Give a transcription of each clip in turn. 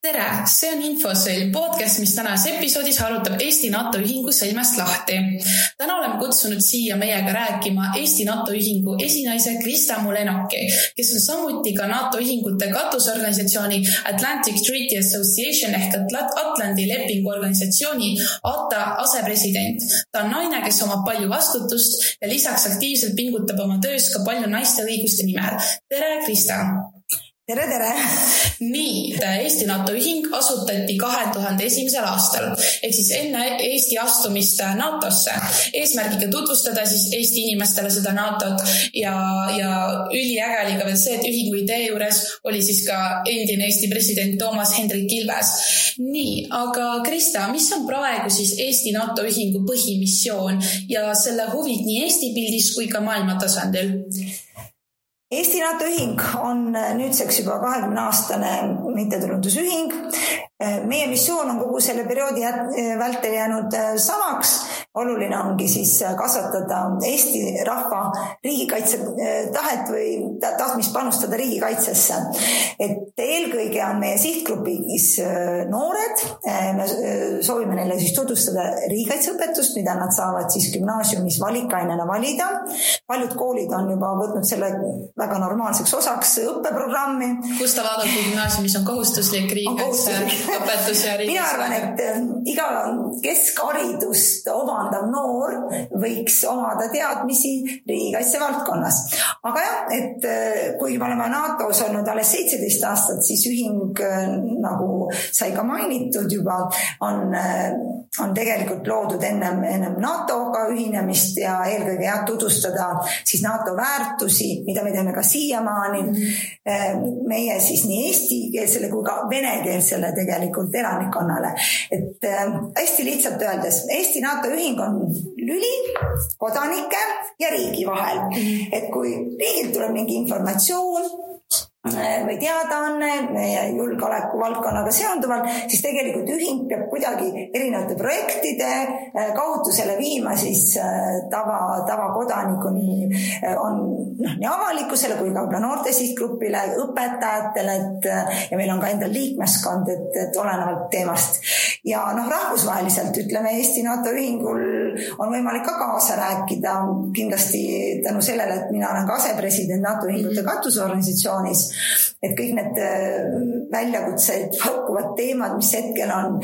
Tere, see on Infosõlm podcast, mis tänases episoodis arutab Eesti NATO ühingu sõlmest lahti. Täna oleme kutsunud siia meiega rääkima Eesti NATO ühingu esinaise Krista Mulenoki, kes on samuti ka NATO ühingute katusorganisatsiooni Atlantic Treaty Association ehk Atlandi lepingu organisatsiooni ATA asepresident. Ta on naine, kes omab palju vastutust ja lisaks aktiivselt pingutab oma töös ka palju naiste õiguste nimel. Tere, Krista! Tere! Nii, Eesti NATO ühing asutati 2001. aastal, ehk siis enne Eesti astumist NATOsse. Eesmärgiga tutvustada siis Eesti inimestele seda NATOt ja üliäge oli ka veel see, et ühingu idee juures oli siis ka endine Eesti president Toomas Hendrik Ilves. Nii, aga Krista, mis on praegu siis Eesti NATO ühingu põhimissioon ja selle huvid nii Eesti pildis kui ka maailma tasandil? Eesti NATO ühing on nüüdseks juba 20-aastane mittetulundusühing. Meie missioon on kogu selle perioodi vältel jäänud samaks. Oluline ongi siis kasvatada Eesti rahva riigikaitse tahet või tahtmist panustada riigikaitsesse. Et eelkõige on meie sihtgrupis noored. Me soovime neile siis tutvustada riigikaitseõpetust, mida nad saavad siis gümnaasiumis valikainena valida. Paljud koolid on juba võtnud selle väga normaalseks osaks õppeprogrammi. Kus ta vaadati gümnaasiumis on kohustuslik riigikaitseõpetus ja riigikaitse? Mina arvan, et iga keskharidust omandav noor võiks omada teadmisi riigikaitse valdkonnas. Aga jah, et kuigi me oleme NATOs olnud alles 17 aastat, siis ühing, nagu sai ka mainitud juba, on tegelikult loodud ennem NATO-ga ühinemist ja eelkõige tutvustada siis NATO väärtusi, mida me teeme ka siiamaani. Meie siis nii eestikeelsele kui ka venekeelsele tegelikult elanikkonnale. Et hästi lihtsalt öeldes, Eesti NATO ühing on lüli kodanike ja riigi vahel. Et kui riigilt tuleb mingi informatsioon või teadaanne meie julgeoleku valdkonnaga seonduvalt, siis tegelikult ühing peab kuidagi erinevate projektide kaudu selle viima siis tavakodanikuni on nii avalikkusele kui ka noorte sihtgrupile, õpetajatele, ja meil on ka endal liikmeskond, et olenevalt teemast. Ja rahvusvaheliselt ütleme Eesti NATO ühingul on võimalik ka kaasa rääkida kindlasti tänu sellele, et mina olen ka asepresident NATO ühingute katusorganisatsioonis, et kõik need väljakutseid pakkuvad teemad, mis hetkel on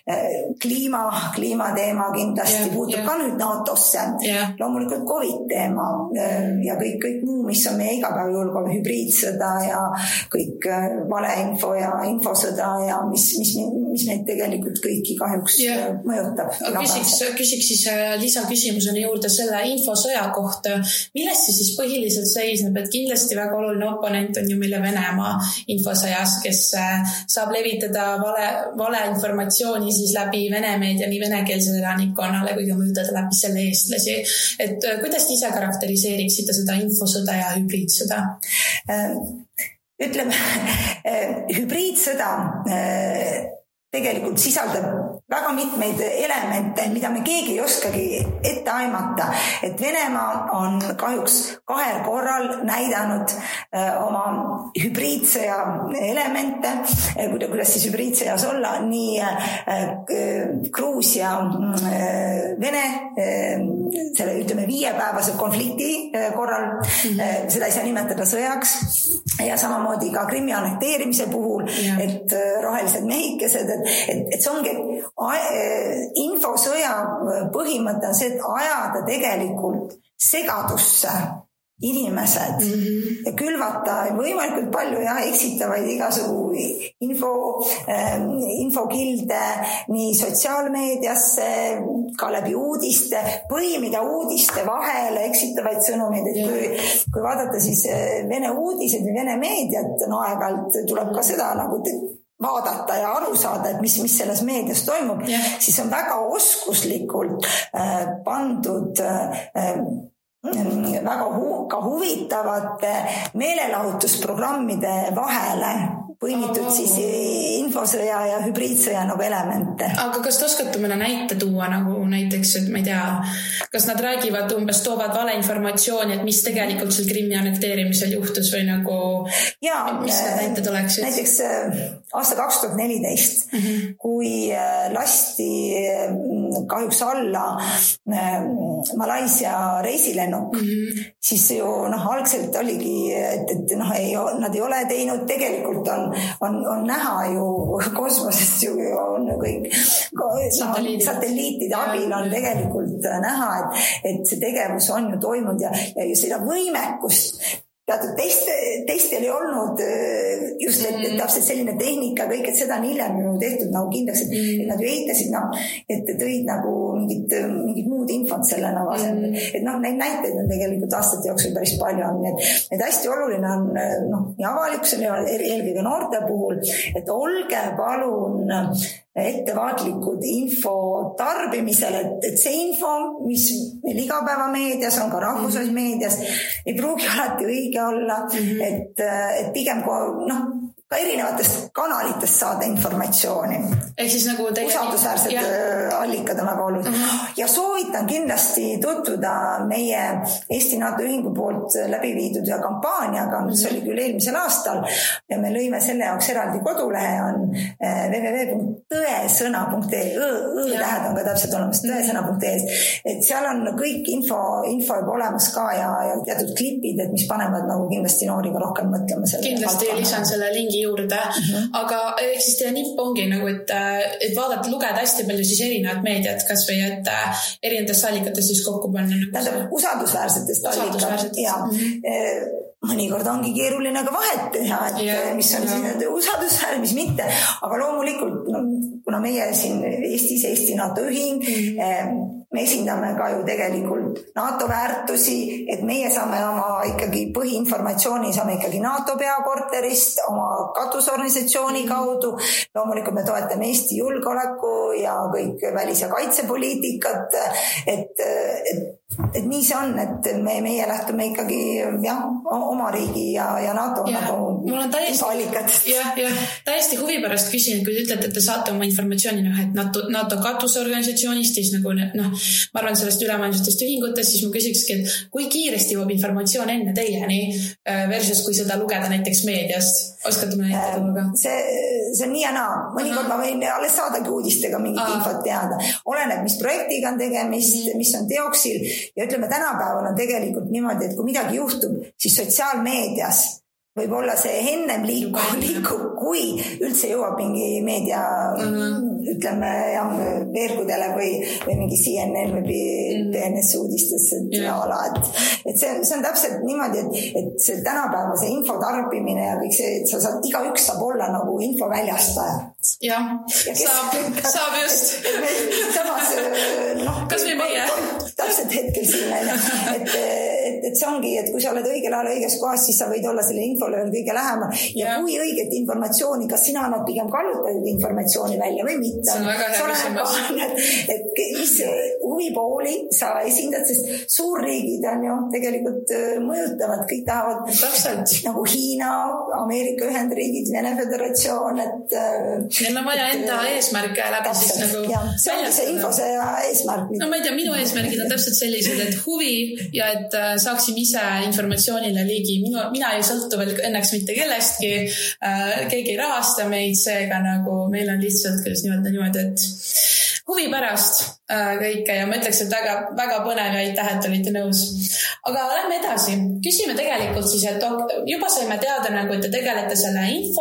kliimateema kindlasti puutub ka nüüd NATOsse. Loomulikult COVID teema ja kõik muu, mis on meie igapäevajulgeoleku hübriidsõda ja kõik valeinfo ja infosõda ja mis meid tegelikult kõiki kahjuks mõjutab. Küsiks siis lisaküsimusena juurde selle infosõja kohta. Millest see siis põhiliselt seisneb, et kindlasti väga oluline oponent on ju meile Venemaa infosõjas, kes saab levitada vale informatsiooni siis läbi Vene meedia nii venekeelsele elanikkonnale kui ka mõjutada läbi selle eestlasi. Et kuidas te ise karakteriseeriksite seda infosõda ja hübriidsõda? Ütleme, hübriidsõda tegelikult sisaldab väga mitmeid elemente, mida me keegi ei oskagi ette aimata. Et Venemaa on kahjuks 2 korral näidanud oma hübriidsõja elemente, kuidas siis hübriidsõjas olla, nii Gruusia Vene, selle 5-päevase konflikti korral, seda ei saa nimetada sõjaks, ja samamoodi ka Krimmi annekteerimise puhul, et rohelised mehikesed, et see ongi infosõja põhimõte on see, et ajada tegelikult segadusse inimesed ja külvata võimalikult palju eksitavaid igasugu infokilde nii sotsiaalmeediasse, ka läbi uudiste, põimida uudiste vahele eksitavaid sõnumeid, et kui vaadata siis Vene uudised või Vene meediat, aeg-ajalt tuleb ka seda nagu vaadata ja aru saada, et mis selles meedias toimub, siis on väga oskuslikult pandud väga ka huvitavate meelelahutusprogrammide vahele põimitud siis infosõja ja hübriidsõja nagu elemente. Aga kas te oskate mõne näite tuua nagu näiteks, et ma ei tea, kas nad räägivad toovad valeinformatsiooni, et mis tegelikult seal Krimmi annekteerimisel juhtus või nagu mis need näited oleksid? Näiteks aasta 2014, kui lasti kahjuks alla Malaisia reisilennuk, siis ju algselt oligi, et nad ei ole teinud, tegelikult on näha ju kosmosest ju on kõik satelliitide abil on tegelikult näha, et see tegevus on ju toimunud ja seda võimekust teatud teistel ei olnud just, et täpselt selline tehnika, kõik, et seda on hiljem ju tehtud nagu kindlaks, et nad ju eitasid, et tõid nagu mingid muud infot selle nagu asemel. Et neid näiteid on tegelikult aastate jooksul päris palju on. Et hästi oluline on nii avalikkusel ja eelkõige noorte puhul, et olge palun ettevaatlikud info tarbimisel, et see info, mis meil igapäevameedias on, ka rahvusvahelises meedias, ei pruugi alati õige olla, et pigem ka erinevatest kanalitest saada informatsiooni. Ehk siis nagu usaldusväärsed allikad on väga olulised. Ja soovitan kindlasti tutvuda meie Eesti NATO Ühingu poolt läbi viidud kampaaniaga, mis oli küll eelmisel aastal ja me lõime selle jaoks eraldi kodulehe on www.tõesõna.ee tähed on ka täpselt olemas tõesõna.ee, et seal on kõik info juba olemas ka ja teatud klipid, et mis panevad nagu kindlasti nooriga rohkem mõtlema selle. Kindlasti lisan selle lingi juurde, aga ehk siis teie nipp ongi nagu, et vaadata, lugeda hästi palju siis erinevat meediat, kas või et erinevatest allikatest siis kokku panna. Tähendab, usaldusväärsetest allikatest. Ja mõnikord ongi keeruline ka vahet teha, et mis on siin usaldusväärne, mis mitte, aga loomulikult, kuna meie siin Eesti NATO Ühing, me esindame ka ju tegelikult NATO väärtusi, et meie saame oma ikkagi põhiinformatsiooni saame ikkagi NATO peakorterist, oma katusorganisatsiooni kaudu. Loomulikult me toetame Eesti julgeoleku ja kõik välis- ja kaitsepoliitikat, et nii see on, et meie lähtume ikkagi oma riigi ja NATO mul on täiesti huvi pärast küsin, kui te ütlete, et te saate oma informatsiooni et NATO katusorganisatsioonist, siis nagu ma arvan sellest ülemaailmsetest ühingutest, siis ma küsikski, et kui kiiresti jõuab informatsioon enne teieni versus kui seda lugeda näiteks meediast? Oskate me näite tuua ka? See on nii ja naa. Mõnikord ma võin alles saadagi uudistega mingit infot teada. Oleneb, mis projektiga on tegemist, mis on teoksil ja ütleme, tänapäeval on tegelikult niimoodi, et kui midagi juhtub, siis sotsiaalmeedias võib olla see ennem liikub, kui üldse jõuab mingi meedia, ütleme, veergudele või mingi CNN või BNS uudistes, et see on täpselt niimoodi, et see tänapäeva see info tarbimine ja kõik see, et igaüks saab olla nagu info väljastaja. Jah, saab just. Samas, kas või meie? Täpselt hetkel siin, et see ongi, et kui sa oled õigel ajal õiges kohas, siis sa võid olla selle infole kõige lähemal. Ja kui õiget informatsiooni, kas sina annad pigem kallutatud informatsiooni välja või mitte? See on väga hea küsimus. Et mis huvipooli sa esindad, sest suurriigid on ju tegelikult mõjutavad, kõik tahavad täpselt nagu Hiina, Ameerika Ühendriigid, Vene Föderatsioon, et neil on vaja enda eesmärke läbi siis nagu see on see infosõja eesmärk. No ma ei tea, minu eesmärgid on täpselt sellised, et huvi ja et saaksime ise informatsioonile ligi. Mina ei sõltu veel õnneks mitte kellestki, keegi ei rahasta meid, seega nagu meil on lihtsalt, kuidas niimoodi, et huvi pärast kõike ja ma ütleks, et väga põnev ja aitäh, et olite nõus. Aga lähme edasi. Küsime tegelikult siis, et juba saime teada, et te tegelete selle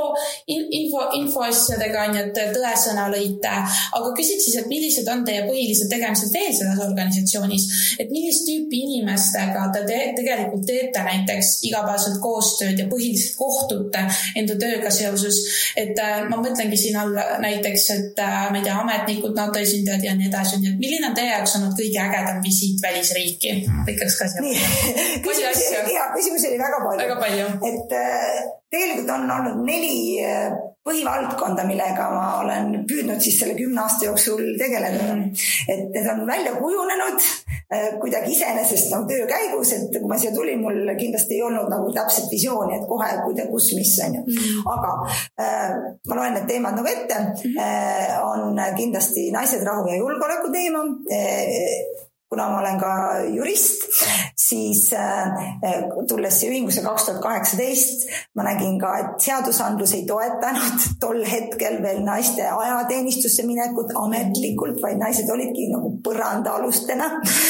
infoasjadega, et tõesõna lõite, aga küsiks siis, et millised on teie põhilised tegemised veel selles organisatsioonis, et millist tüüpi inimestega te tegelikult teete näiteks igapäevaselt koostööd ja põhiliselt kohtute enda tööga seoses, et ma mõtlengi siin all näiteks, et ma ei tea, ametnikud, NATO esindajad ja nii edasi, et milline on teie jaoks olnud kõige ägedam visiit välisriiki? Võikaks ka siia. Küsimusi oli väga palju. Et tegelikult on olnud 4 põhivaldkonda, millega ma olen püüdnud siis selle 10 aasta jooksul tegeleda. Et need on välja kujunenud, kuidagi iseenesest nagu töö käigus, et kui ma siia tulin, mul kindlasti ei olnud nagu täpselt visiooni, et kohe kus mis on ju. Aga ma loen need teemad nagu ette. On kindlasti naised, rahu ja julgeoleku teema. Kuna ma olen ka jurist, siis tulles siia ühingusse 2018, ma nägin ka, et seadusandlus ei toetanud tol hetkel veel naiste ajateenistusse minekut ametlikult, vaid naised olidki nagu põrandaalustena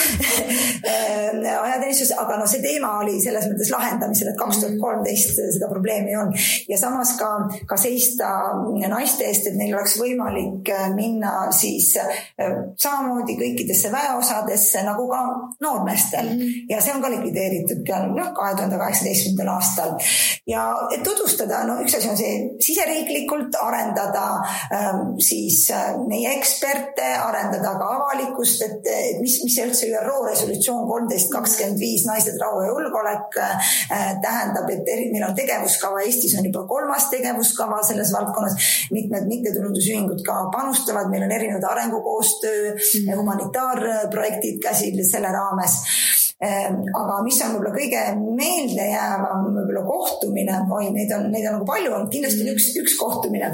ajateenistus, aga no see teema oli selles mõttes lahendamisel, et 2013 seda probleemi ei olnud. Ja samas ka seista naiste eest, et neil oleks võimalik minna siis samamoodi kõikidesse väeosadesse nagu ka noormeestel. Ja see on ka likvideeritud 2018. aastal. Ja et tutvustada, üks asi on see siseriiklikult arendada siis meie eksperte, arendada ka avalikkust, et mis see üldse ÜRO resolutsioon 1325 naised, rahu ja julgeolek tähendab, et meil on tegevuskava, Eestis on juba 3. tegevuskava selles valdkonnas, mitmed mittetulundusühingud ka panustavad, meil on erinevad arengukoostöö, humanitaarprojektid käsil selle raames. Aga mis on võib-olla kõige meeldejäävam võib-olla kohtumine, neid on nagu palju, on kindlasti üks kohtumine.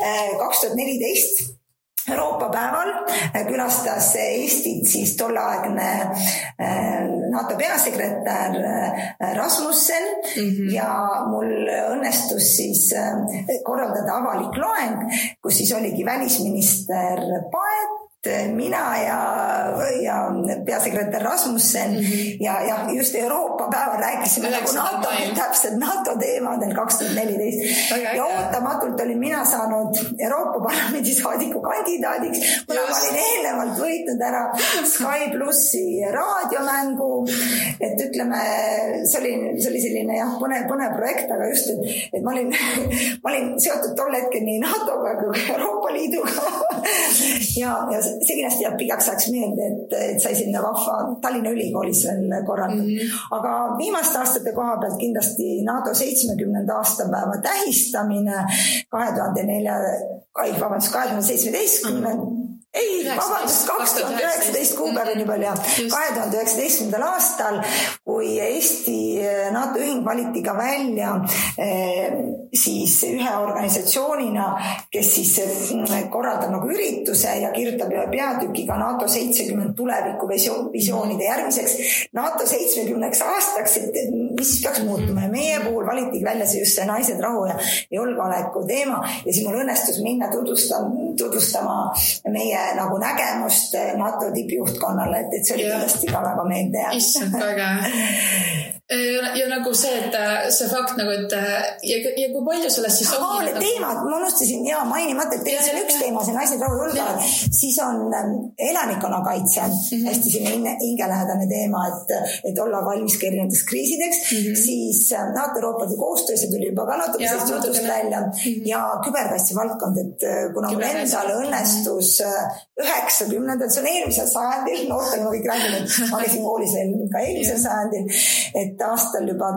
2014 Euroopa päeval külastas Eestit siis tolleaegne NATO peasekretär Rasmussen ja mul õnnestus siis korraldada avalik loeng, kus siis oligi välisminister Paet, mina ja peasekretär Rasmussen ja just Euroopa päeval rääkisime nagu täpselt NATO teemadel 2014 ja ootamatult olin mina saanud Euroopa Parlamendi saadiku kandidaadiks, kuna ma olin eelnevalt võitnud ära Sky Plussi raadiomängu, et ütleme, see oli selline põnev projekt, aga just, et ma olin seotud tol hetkel nii NATO-ga kui Euroopa Liiduga ja see kindlasti jääb pikaks ajaks meelde, et sai sinna vahva Tallinna Ülikoolis veel korraldada. Aga viimaste aastate koha pealt kindlasti NATO 70. aastapäeva tähistamine 2019 kuupäev nii palju, 2019. aastal, kui Eesti NATO ühing valiti ka välja siis ühe organisatsioonina, kes siis korraldab nagu ürituse ja kirjutab peatükiga NATO 70 tuleviku visioonide järgmiseks NATO 70 aastaks, et mis peaks muutuma. Ja meie puhul valitigi välja see just see naised, rahu ja julgeoleku teema ja siis mul õnnestus minna tutvustama meie nagu nägemust NATO tippjuhtkonnale, et see oli kindlasti ka väga meelde. Issand, väga. Ja nagu see, et see fakt nagu, et ja kui palju sellest siis on? Need teemad, ma unustasin mainimata, et teil on üks teema, see naised, rahu ja julgeolek, siis on elanikkonnakaitse, hästi selline hingelähedane teema, et olla valmis ka erinevateks kriisideks, siis NATO Euroopa koostöö, see tuli juba ka natuke sellest jutust välja ja küberkaitse valdkond, et kuna mul endale õnnestus 90. see on eelmisel sajandil, noortel ma kõik räägin, et ma käisin koolis veel ka eelmisel sajandil, et aastal juba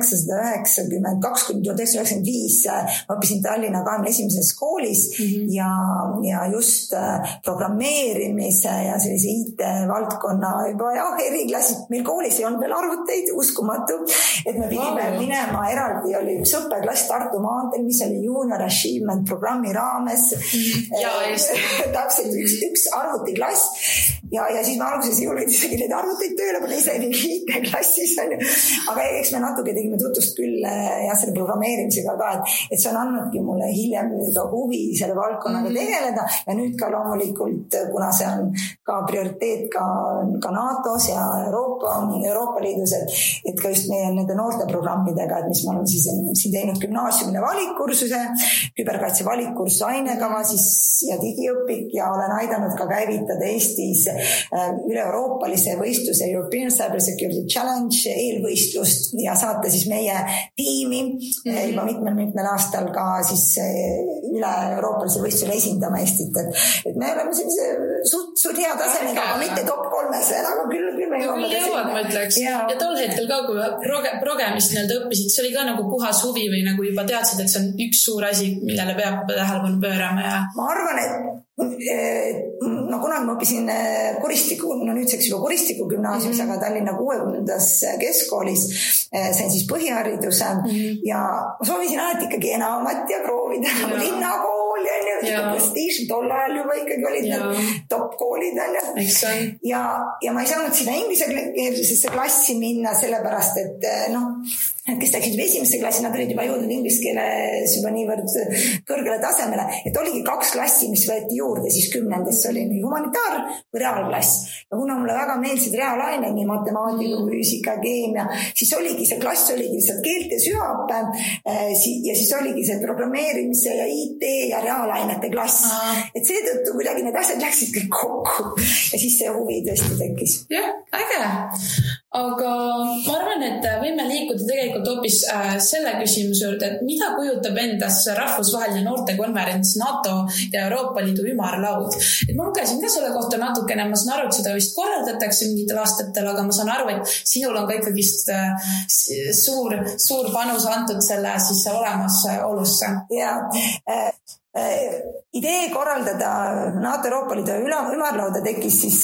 1992-1995 ma õppisin Tallinna 21. koolis ja just programmeerimise ja sellise IT-valdkonna juba eriklassid. Meil koolis ei olnud veel arvuteid, uskumatu, et me pidime minema eraldi, oli üks õppeklass Tartu maanteel, mis oli Junior Achievement programmi raames. Täpselt üks arvutiklass ja siis ma alguses ei julgenud isegi neid arvuteid tööle, kuna ise IT-klassis on ju. Aga eks me natuke tegime tutvust küll selle programmeerimisega ka, et see on andnudki mulle hiljem ka huvi selle valdkonnaga tegeleda ja nüüd ka loomulikult, kuna see on ka prioriteet ka NATO-s ja Euroopa Liidus, et ka just meie nende noorte programmidega, et mis me oleme siin teinud gümnaasiumine valikkursuse, küberkaitse valikkursus ainekava siis ja digiõpik ja olen aidanud ka käivitada Eestis üle-euroopalise võistluse European Cyber Security Challenge eelvõistlust ja saata siis meie tiimi juba mitmel aastal ka siis üle-euroopalise võistlusele esindama Eestit, et me oleme sellise suht hea tasemega, aga mitte top 3 veel, aga küll me jõuad, ma ütleks. Ja tol hetkel ka, kui progemist õppisid, see oli ka nagu puhas huvi või nagu juba teadsid, et see on üks suur asi, millele peab tähelepanu pöörama ja... Ma arvan, et kunagi ma õppisin Kuristiku, nüüdseks juba Kuristiku gümnaasiumis, aga Tallinna 60. keskkoolis sain siis põhihariduse ja ma soovisin alati ikkagi enamat ja proovida nagu linnakool ja prestiiž, tol ajal juba ikkagi olid need top-koolid ja ma ei saanud sinna ingliskeelsesse klassi minna sellepärast, et kes läksid juba esimesse klassi, nad olid juba jõudnud inglise keeles juba niivõrd kõrgele tasemele, et oligi 2 klassi, mis võeti juurde, siis 10. oli nii humanitaar- või reaalklass. Ja kuna mulle väga meeldisid reaalained, nii matemaatika, füüsika, keemia, siis oligi see klass, oligi lihtsalt keelte süvaõpe ja siis oligi see programmeerimise ja IT ja reaalainete klass. Et seetõttu kuidagi need asjad läksid kõik kokku ja siis see huvi tõesti tekkis. Jah, äge. Aga ma arvan, et võime liikuda tegelikult hoopis selle küsimuse juurde, et mida kujutab endas rahvusvaheline noortekonverents NATO ja Euroopa Liidu ümarlaud. Et ma lugesin ka selle kohta natukene, ma saan aru, et seda vist korraldatakse mingitel aastatel, aga ma saan aru, et sinul on ka ikkagi suur panus antud selle siis olemas olusse. Ja idee korraldada NATO Euroopa Liidu ümarlauda tekkis siis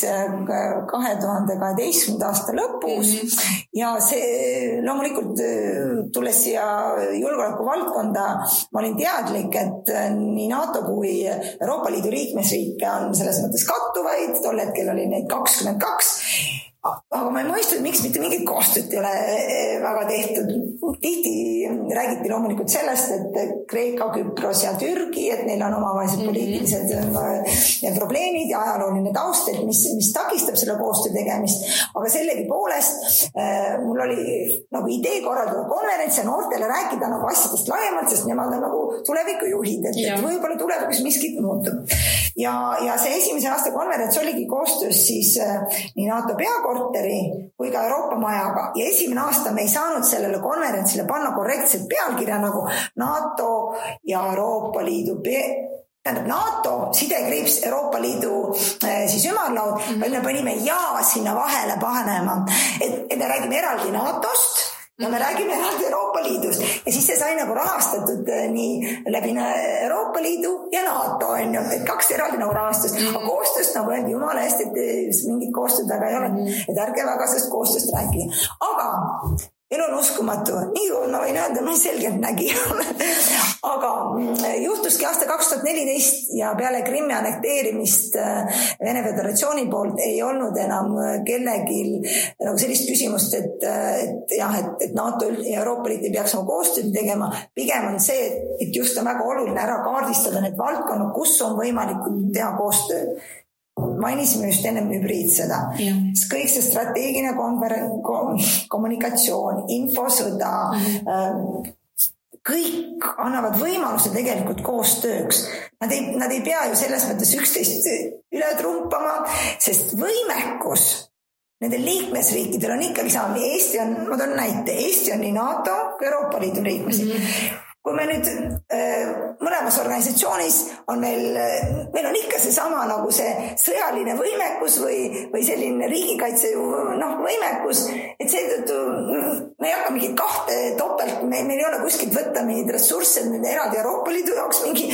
2012. aasta lõpus ja see loomulikult tulles siia julgeoleku valdkonda, ma olin teadlik, et nii NATO kui Euroopa Liidu liikmesriike on selles mõttes kattuvaid, tol hetkel oli neid 22. Aga ma ei mõista, miks mitte mingit koostööd ei ole väga tehtud. Tihti räägiti loomulikult sellest, et Kreeka, Küpros ja Türgi, et neil on omavahelised poliitilised probleemid ja ajalooline taust, et mis takistab selle koostöö tegemist. Aga sellegi poolest mul oli nagu idee korraldada konverents ja noortele rääkida nagu asjadest laiemalt, sest nemad on nagu tulevikujuhid, et võib-olla tulevikus miskit muutub. Ja see esimese aasta konverents oligi koostöös siis nii NATO peakorteri kui ka Euroopa majaga ja esimene aasta me ei saanud sellele konverentsile panna korrektset pealkirja nagu NATO ja Euroopa Liidu NATO, sidekriips Euroopa Liidu siis ümarlaud, vaid me panime sinna vahele panema, et me räägime eraldi NATOst ja me räägime eraldi Euroopa Liidust ja siis see sai nagu rahastatud nii läbi Euroopa Liidu ja NATO et 2 eraldi nagu rahastust, aga koostööst nagu öeldi jumala eest, et mingit koostööd väga ei ole, et ärge väga sellest koostööst rääkige, aga elu on uskumatu, nii kui ma võin öelda, ma selgelt nägi. Aga juhtuski aasta 2014 ja peale Krimmi annekteerimist Vene Föderatsiooni poolt ei olnud enam kellelgi nagu sellist küsimust, et NATO ja Euroopa Liit ei peaks koostööd tegema. Pigem on see, et just on väga oluline ära kaardistada need valdkonnad, kus on võimalik teha koostööd. Mainisime just ennem hübriidsõda. Kõik see strateegiline kommunikatsioon, infosõda, kõik annavad võimaluse tegelikult koostööks. Nad ei pea ju selles mõttes üksteist üle trumpama, sest võimekus nendel liikmesriikidel on ikkagi sama. Ma toon näite, Eesti on nii NATO kui Euroopa Liidu liikmesriik. Kui me nüüd mõlemas organisatsioonis on meil on ikka see sama nagu see sõjaline võimekus või selline riigikaitse võimekus, et seetõttu me ei hakka mingit 2 topelt, meil ei ole kuskilt võtta mingid ressursse eraldi Euroopa Liidu jaoks mingi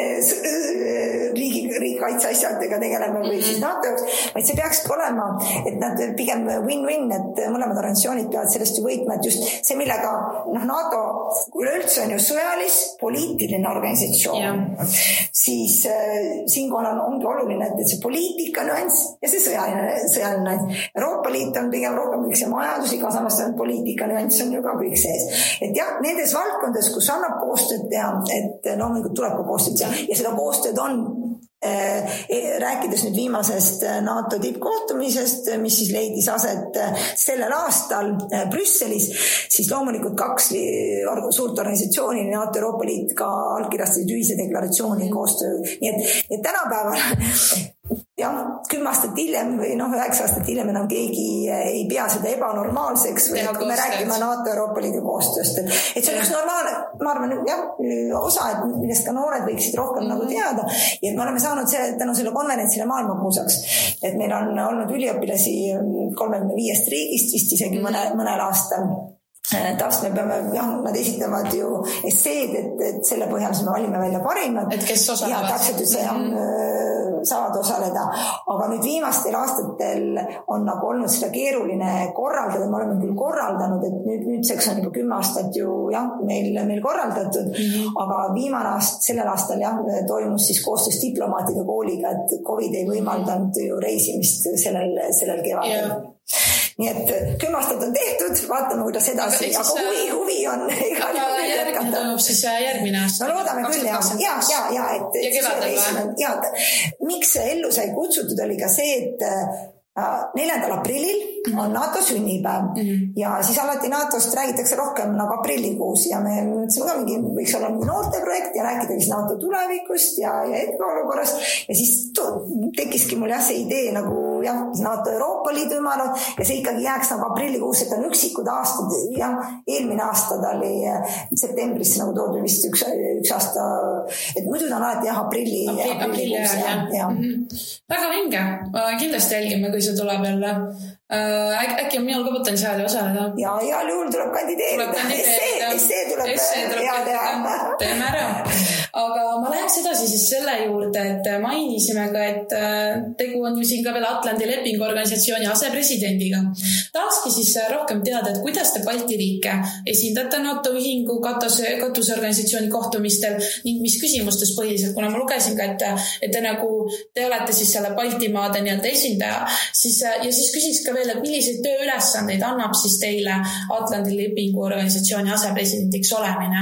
riigikaitse asjadega tegelema või siis NATO jaoks, vaid see peaks olema, et nad pigem win-win, et mõlemad organisatsioonid peavad sellest ju võitma, et just see, millega NATO üleüldse on ju sõjalis, poliitiline organisatsioon, siis siinkohal ongi oluline, et see poliitika nüanss ja see sõjaline nüanss. Euroopa Liit on pigem rohkem kõik see majanduslik, aga samas poliitika nüanss on ju ka kõik sees. Et jah, nendes valdkondades, kus annab koostööd teha, et loomulikult tuleb ka koostööd teha ja seda koostööd on rääkides nüüd viimasest NATO tippkohtumisest, mis siis leidis aset sellel aastal Brüsselis, siis loomulikult 2 suurt organisatsiooni, NATO Euroopa Liit ka allkirjastasid ühise deklaratsiooni koostöö. Nii et tänapäeval 10 aastat hiljem või 9 aastat hiljem enam keegi ei pea seda ebanormaalseks või kui me räägime NATO Euroopa Liidu koostööst. Et see on üks normaalne, ma arvan, osa, millest ka noored võiksid rohkem nagu teada ja me oleme saanud tänu selle konverentsile maailmakuulsaks. Et meil on olnud üliõpilasi 35 riigist vist isegi mõnel aastal. taas me peame, nad esitavad ju esseed, et selle põhjal me valime välja parimad. Et kes osalevad. Ja täpselt, et see saavad osaleda. Aga nüüd viimastel aastatel on nagu olnud seda keeruline korraldada. Me oleme küll korraldanud, et nüüdseks on juba 10 aastat ju meil korraldatud. Aga viimane sellel aastal toimus siis koostöös diplomaatide kooliga, et COVID ei võimaldanud ju reisimist sellel kevadel. Nii et 10 aastat on tehtud, vaatame, kuidas edasi, aga huvi on. Aga järgmine toimub siis järgmine aasta. No loodame küll, ja. Miks ellu sai kutsutud oli ka see, et 4. aprillil on NATO sünnipäev ja siis alati NATOst räägitakse rohkem nagu aprillikuus ja me mõtlesime ka võiks olla noorteprojekt ja rääkida siis NATO tulevikust ja hetkeolukorrast ja siis tekkiski mul see idee nagu NATO Euroopa Liidu ümarad ja see ikkagi jääks nagu aprillikuus, et on üksikud aastad eelmine aasta ta oli septembrisse nagu toodud vist üks aasta, et muidu ta on alati aprillikuus. Väga vinge, kindlasti jälgime, kui see tuleb jälle. Äkki on minul ka potentsiaali osaleda? Ja igal juhul tuleb kandideerida. Essee tuleb teeme ära. Aga ma läheks edasi siis selle juurde, et mainisime ka, et tegu on ju siin ka veel Atlandi lepinguorganisatsiooni asepresidendiga. Tahakski siis rohkem teada, et kuidas te Balti riike esindate NATO ühingu katusorganisatsiooni kohtumistel ning mis küsimustes põhiliselt, kuna ma lugesin ka, et te olete siis selle Baltimaade nii-öelda esindaja, ja siis küsiks ka veel, et milliseid tööülesandeid annab siis teile Atlandi lepinguorganisatsiooni asepresidendiks olemine?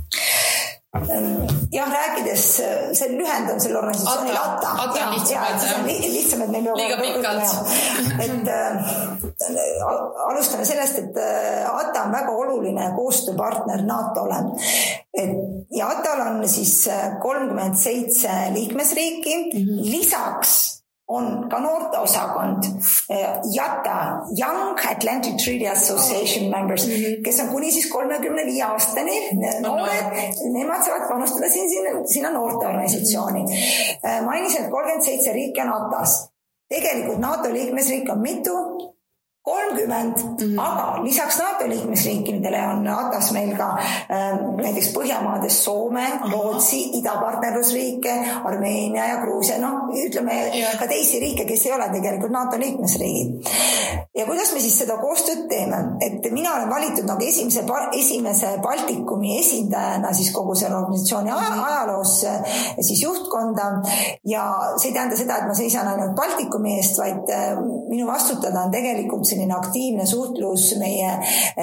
Rääkides, see lühend on selle organisatsiooni ATA. Lihtsam, et meil liiga pikalt. Et alustame sellest, et ATA on väga oluline koostööpartner NATO-le. Ja ATA-l on siis 37 liikmesriiki, lisaks on ka noorte osakond JATA, Young Atlantic Treaty Association members, kes on kuni siis 35 aastani noored, nemad saavad panustada sinna noorte organisatsiooni. Mainisin, et 37 riiki on ATA-s. Tegelikult NATO liikmesriik on mitu? 30, aga lisaks NATO liikmesriikidele on ATA-s meil ka näiteks Põhjamaades Soome, Rootsi, idapartnerlusriike, Armeenia ja Gruusia, ütleme ka teisi riike, kes ei ole tegelikult NATO liikmesriigid. Ja kuidas me siis seda koostööd teeme? Et mina olen valitud nagu esimese Baltikumi esindajana siis kogu selle organisatsiooni ajaloos siis juhtkonda ja see ei tähenda seda, et ma seisan ainult Baltikumi eest, vaid minu vastutada on tegelikult selline aktiivne suhtlus meie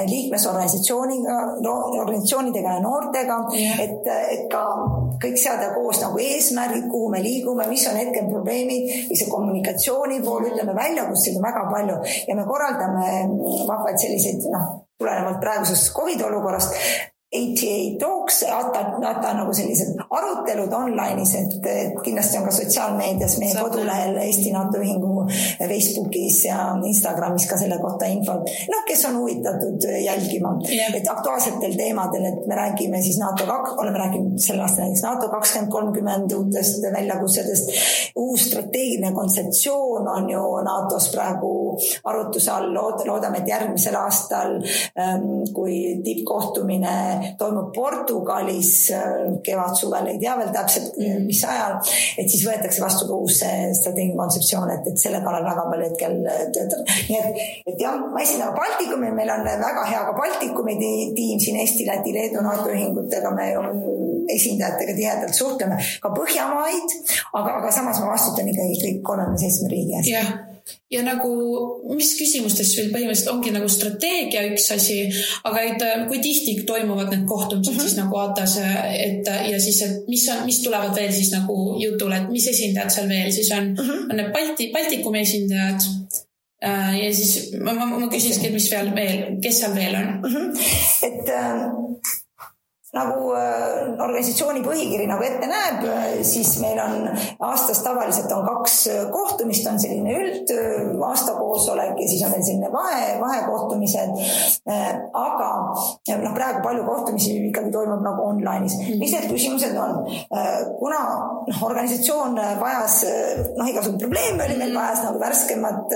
liikmesorganisatsioonidega ja noortega, et ka kõik seada koos nagu eesmärgid, kuhu me liigume, mis on hetkel probleemid, ja see kommunikatsiooni pool, ütleme väljakutseid on väga palju ja me korraldame vahvaid selliseid, tulenevalt praegusest COVID-olukorrast, ATA Talks, ATA nagu sellised arutelud online'is, et kindlasti on ka sotsiaalmeedias meie kodulehel Eesti NATO ühingu Facebookis ja Instagramis ka selle kohta info. Kes on huvitatud jälgima, et aktuaalsetel teemadel, et me räägime siis oleme rääkinud selle aasta näiteks NATO 2030 uutest väljakutsedest. Uus strateegiline kontseptsioon on ju NATOs praegu arutuse all, loodame, et järgmisel aastal, kui tippkohtumine toimub Portugalis kevad-suvel, ei tea veel täpselt mis ajal, et siis võetakse vastu uus strateegiline kontseptsioon, et selle kallal väga palju hetkel töötab. Nii et ma esindan Baltikumi, meil on väga hea ka Baltikumi tiim siin Eesti, Läti, Leedu, NATO ühingutega, me esindajatega tihedalt suhtleme ka Põhjamaid, aga samas ma vastutan ikkagi kõik 37 riigi eest. Ja nagu, mis küsimustes veel põhimõtteliselt ongi nagu strateegia üks asi, aga kui tihti toimuvad need kohtumised siis nagu ATA-s, ja siis, et mis tulevad veel siis nagu jutule, et mis esindajad seal veel siis on need Baltikumi esindajad ja siis ma küsiski, et mis veel, kes seal veel on? Et nagu organisatsiooni põhikiri nagu ette näeb, siis meil on aastas tavaliselt on 2 kohtumist, on selline aastakoosolek ja siis on meil selline vahekohtumised, aga praegu palju kohtumisi ikkagi toimub nagu online'is. Mis need küsimused on? Kuna organisatsioon vajas, igasugune probleem oli, meil vajas nagu värskemat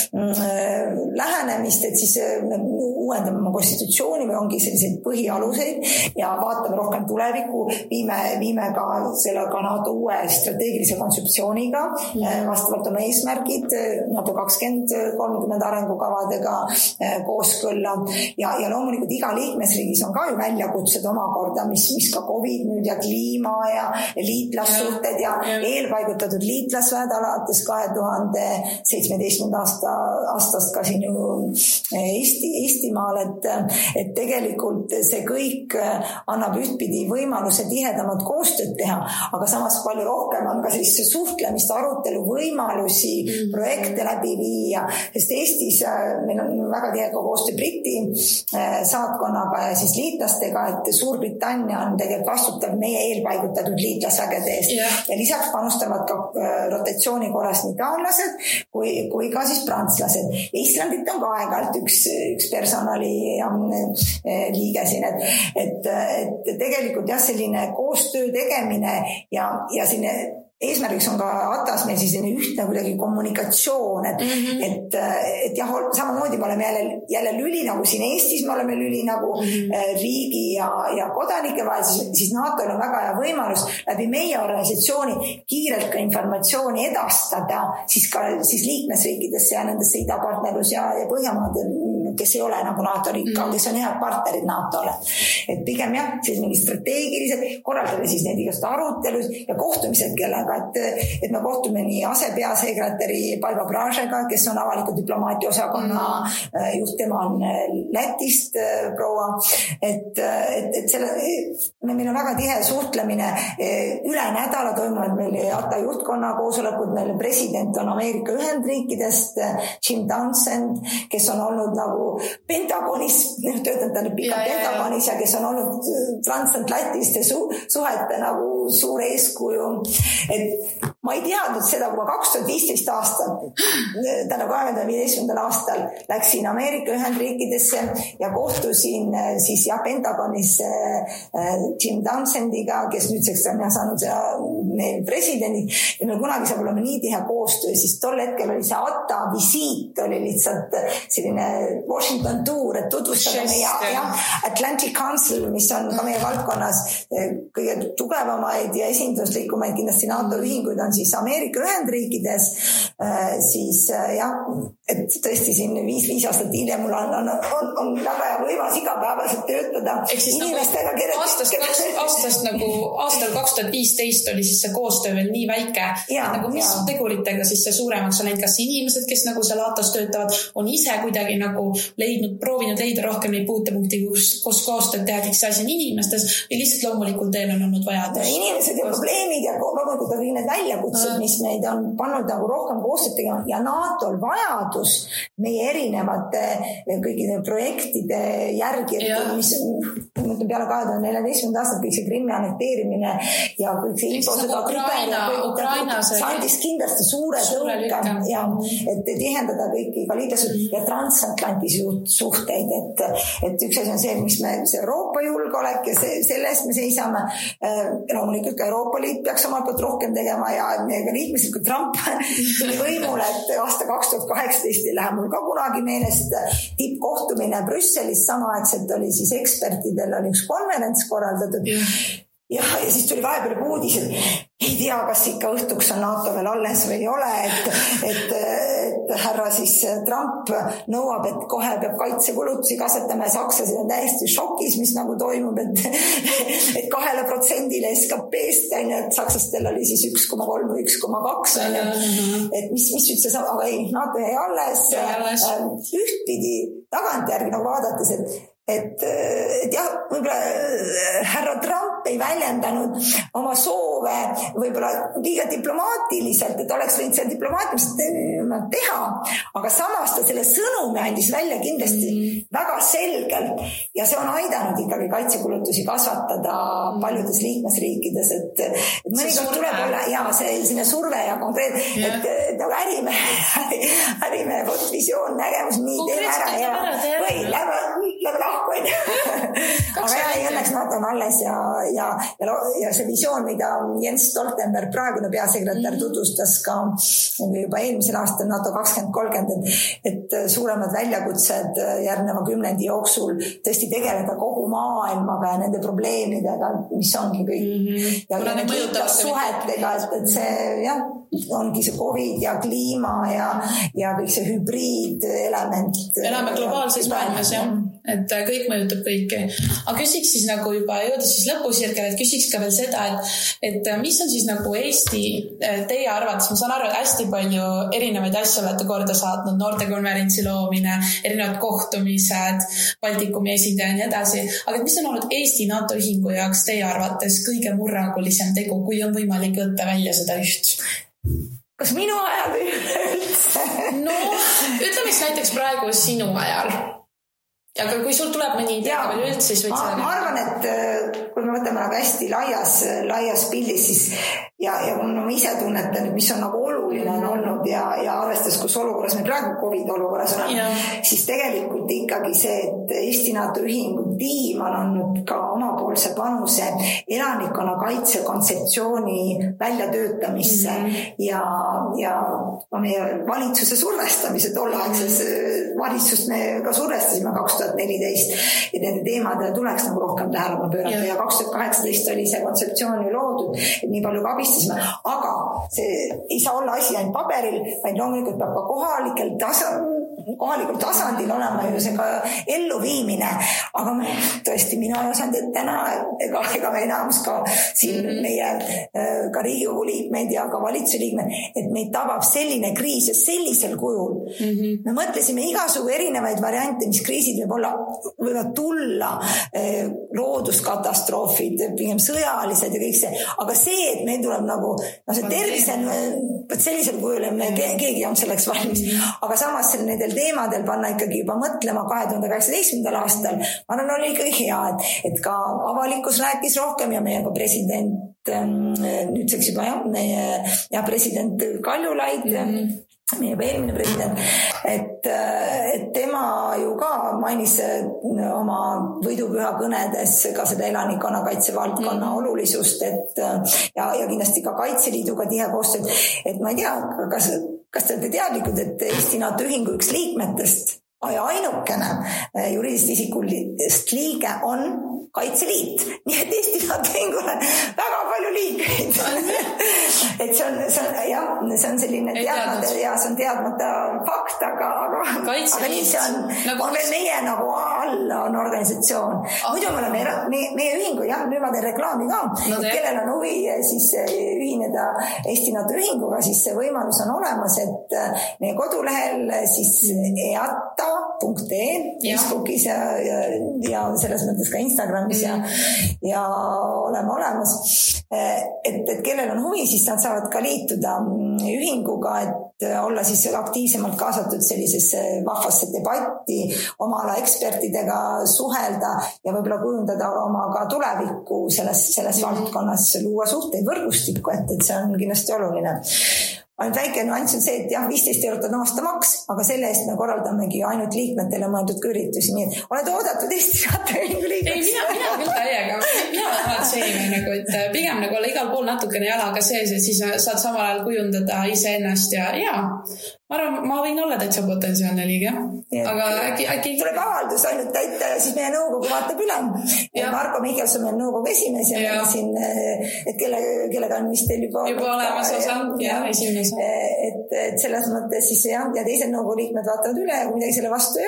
lähenemist, et siis me uuendame oma konstitutsiooni või ongi selliseid põhialuseid ja vaatame rohkem tulevikku, viime ka sellega NATO uue strateegilise kontseptsiooniga, vastavalt oma eesmärgid, NATO 2030 arengukavadega kooskõlla ja loomulikult iga liikmesriigis on ka ju väljakutsed omakorda, mis ka COVID nüüd ja kliima ja liitlassuhted ja eelpaigutatud liitlasväed alates 2017. aastast ka siin ju Eestimaal, et tegelikult see kõik annab ühtpidi võimaluse tihedamat koostööd teha, aga samas palju rohkem on ka sellist suhtlemist, arutelu võimalusi, projekte läbi viia, sest Eestis meil on väga tihe koostöö Briti saatkonnaga ja siis liitlastega, et Suurbritannia on tegelikult vastutav meie eelpaigutatud liitlasvägede eest ja lisaks panustavad ka rotatsiooni korras nii taanlased kui ka siis prantslased. Islandit on ka aeg-ajalt üks personali liige siin, et tegelikult selline koostöö tegemine ja selline eesmärgiks on ka ATAS meil siis ühtne kuidagi kommunikatsioon, et samamoodi me oleme jälle lüli nagu siin Eestis, me oleme lüli nagu riigi ja kodanike vahel, siis NATO-l on väga hea võimalus läbi meie organisatsiooni kiirelt ka informatsiooni edastada siis liikmesriikidesse ja nendesse idapartnerlus ja Põhjamaade, kes ei ole nagu NATO riik, kes on head partnerid NATO-le. Et pigem siis mingi strateegilised, korraldada siis need igast arutelud ja kohtumised kellega, et me kohtume nii asepeasekretäri Paiva Bražega, kes on avaliku diplomaatia osakonna juht, tema on Lätist proua, et meil on väga tihe suhtlemine, üle nädala toimuvad meil ATA juhtkonna koosolekud, meil president on Ameerika Ühendriikidest, Jim Townsend, kes on olnud nagu Pentagonis, töötanud pikalt Pentagonis ja kes on olnud transatlantiste suhete nagu suur eeskuju. Et ma ei teadnud seda, kui ma 2015 aastal, 2015. aastal läksin Ameerika Ühendriikidesse ja kohtusin siis Pentagonis Jim Townsendiga, kes nüüdseks on saanud meil presidendi ja meil kunagi saab olema nii tihe koostöö, siis tol hetkel oli see ATA visiit, oli lihtsalt selline Washington tour, et tutvustada meie Atlantic Council, mis on ka meie valdkonnas kõige tugevamaid ja esinduslikumaid kindlasti NATO ühinguid on siis Ameerika Ühendriikides, siis et tõesti siin 5 aastat hiljem mul on väga hea võimalus igapäevaselt töötada inimestega, aastast nagu aastal 2015 oli siis see koostöö veel nii väike, nagu mis teguritega siis see suuremaks on läinud, kas inimesed, kes nagu seal ATAS töötavad, on ise kuidagi nagu proovinud leida rohkem neid puutepunkti, kus koostööd tehakse asi on inimestes või lihtsalt loomulikul teel on olnud vajadus? Inimesed ja probleemid ja loomulikult kõik need väljakutsed, mis meid on pannud nagu rohkem koostööd tegema ja NATO-l vajadus meie erinevate kõikide projektide järgi, mis peale 2014. aastat kõik see Krimmi annekteerimine ja kõik see infosõda see andis kindlasti suure tõuke ja et tihendada kõiki ka liitlased ja transatlantilisi suhteid, et üks asi on see, mis me Euroopa julgeolek ja selle eest me seisame, loomulikult ka Euroopa Liit peaks omalt poolt rohkem tegema ja ka liikmeslikult Trump tuli võimule, et aasta 2018 ei lähe mul ka kunagi meelest tippkohtumine Brüsselis, samaaegselt oli siis ekspertidel oli üks konverents korraldatud ja siis tuli vahepeal uudis, et ei tea, kas ikka õhtuks on NATO veel alles või ei ole, et härra siis Trump nõuab, et kohe peab kaitsekulutusi kasvatama ja sakslased on täiesti šokis, mis nagu toimub, et 2% SKP-st, et sakslastel oli siis 1,3 või 1,2, et mis üldse saab, aga ei, NATO jäi alles. Ühtpidi tagantjärgi nagu vaadates, et jah, võib-olla härra Trump ei väljendanud oma soove võib-olla liiga diplomaatiliselt, et oleks võinud seal diplomaatiliselt teha, aga samas ta selle sõnumi andis välja kindlasti väga selgelt ja see on aidanud ikkagi kaitsekulutusi kasvatada paljudes liikmesriikides, et mõnikord tuleb olla selline surve ja konkreet, et nagu ärimehe visioon, nägemus, nii teeme ära ja või läbi lahku, aga õnneks nad on alles ja see visioon, mida Jens Stoltenberg, praegune peasekretär, tutvustas ka juba eelmisel aastal NATO 2030, et suuremad väljakutsed järgneva 10 jooksul tõesti tegeleda kogu maailmaga ja nende probleemidega, mis ongi kõik ja need liitlassuhetega, et see ongi see COVID ja kliima ja kõik see hübriidelement. Elame globaalses maailmas, et kõik mõjutab kõike. Aga küsiks siis nagu juba jõuda siis lõpusirkel, et küsiks ka veel seda, et mis on siis nagu Eesti teie arvates, ma saan aru, et hästi palju erinevaid asju olete korda saatnud, noortekonverentsi loomine, erinevad kohtumised, Baltikumi esindaja ja nii edasi, aga mis on olnud Eesti NATO ühingu jaoks teie arvates kõige murrangulisem tegu, kui on võimalik võtta välja seda üht? Kas minu ajal või üldse? No, ütleme siis näiteks praegu sinu ajal. Aga kui sul tuleb mõni idea veel üldse, siis võid seda... Ma arvan, et kui me võtame nagu hästi laias pildis, siis ja ma ise tunnetan, et mis on nagu oluline on olnud ja arvestades, kus olukorras me praegu COVID olukorras oleme, siis tegelikult ikkagi see, et Eesti NATO ühingu tiim on andnud ka omapoolse panuse elanikkonna kaitse kontseptsiooni väljatöötamisse ja meie valitsuse survestamise tolleaegses valitsust me ka survestasime 2014, et nende teemadele tuleks nagu rohkem tähelepanu pöörata ja 2018 oli see kontseptsioon ju loodud, et nii palju ka abistasime, aga see ei saa olla asi ainult paberil, vaid loomulikult peab ka kohalikul tasandil olema ju see ka elluviimine, aga tõesti mina ei osanud ette näha, ega me enamus ka siin meie ka Riigikogu liikmeid ja ka valitsuse liikmed, et meid tabab selline kriis ja sellisel kujul. Me mõtlesime igasugu erinevaid variante, mis kriisid võivad tulla, looduskatastroofid, pigem sõjalised ja kõik see, aga see, et meil tuleb nagu see tervis on sellisel kujul, keegi on selleks valmis, aga samas nendel teemadel panna ikkagi juba mõtlema 2018. aastal, ma arvan, oli ikkagi hea, et ka avalikkus rääkis rohkem ja meie ka president nüüdseks juba meie president Kaljulaid meie eelmine president, et tema ju ka mainis oma võidupüha kõnedes ka seda elanikkonnakaitse valdkonna olulisust, ja kindlasti ka Kaitseliiduga tihe koostööd, et ma ei tea, kas te olete teadlikud, et Eesti NATO ühingu üks liikmetest ja ainukene juriidilist isikust liige on Kaitseliit, nii et Eesti NATO ühingul on väga palju liikmeid. Et see on selline teadmata fakt, aga nii see on veel meie nagu all on organisatsioon. Muidu me oleme meie ühingu, nüüd ma teen reklaami ka, kellel on huvi siis ühineda Eesti NATO ühinguga, siis see võimalus on olemas, et meie kodulehel siis eata.ee Facebookis ja selles mõttes ka Instagramis ja oleme olemas, et kellel on huvi, siis nad saavad ka liituda ühinguga, et olla siis aktiivsemalt kaasatud sellisesse vahvasse debatti, oma ala ekspertidega suhelda ja võib-olla kujundada oma ka tulevikku selles valdkonnas, luua suhteid võrgustikku, et see on kindlasti oluline. Ainult väike nüanss on see, et 15 eurot on aastamaks, aga selle eest me korraldamegi ainult liikmetele mõeldud üritusi, nii et oled oodatud Eesti NATO ühingu liikmeks. Ei, mina küll täiega. Mina olen alati selline, et pigem nagu olla igal pool natukene jalaga sees, et siis saad samal ajal kujundada iseennast ja ma arvan, ma võin olla täitsa potentsiaalne liige. Aga äkki... Tuleb avaldus ainult täita ja siis meie nõukogu vaatab üle. Marko Mihkelson on nõukogu esimees ja meil siin, et kellega on vist teil juba olemas osa ja esimees. Et selles mõttes siis ja teised nõukogu liikmed vaatavad üle ja kui midagi selle vastu ei ole,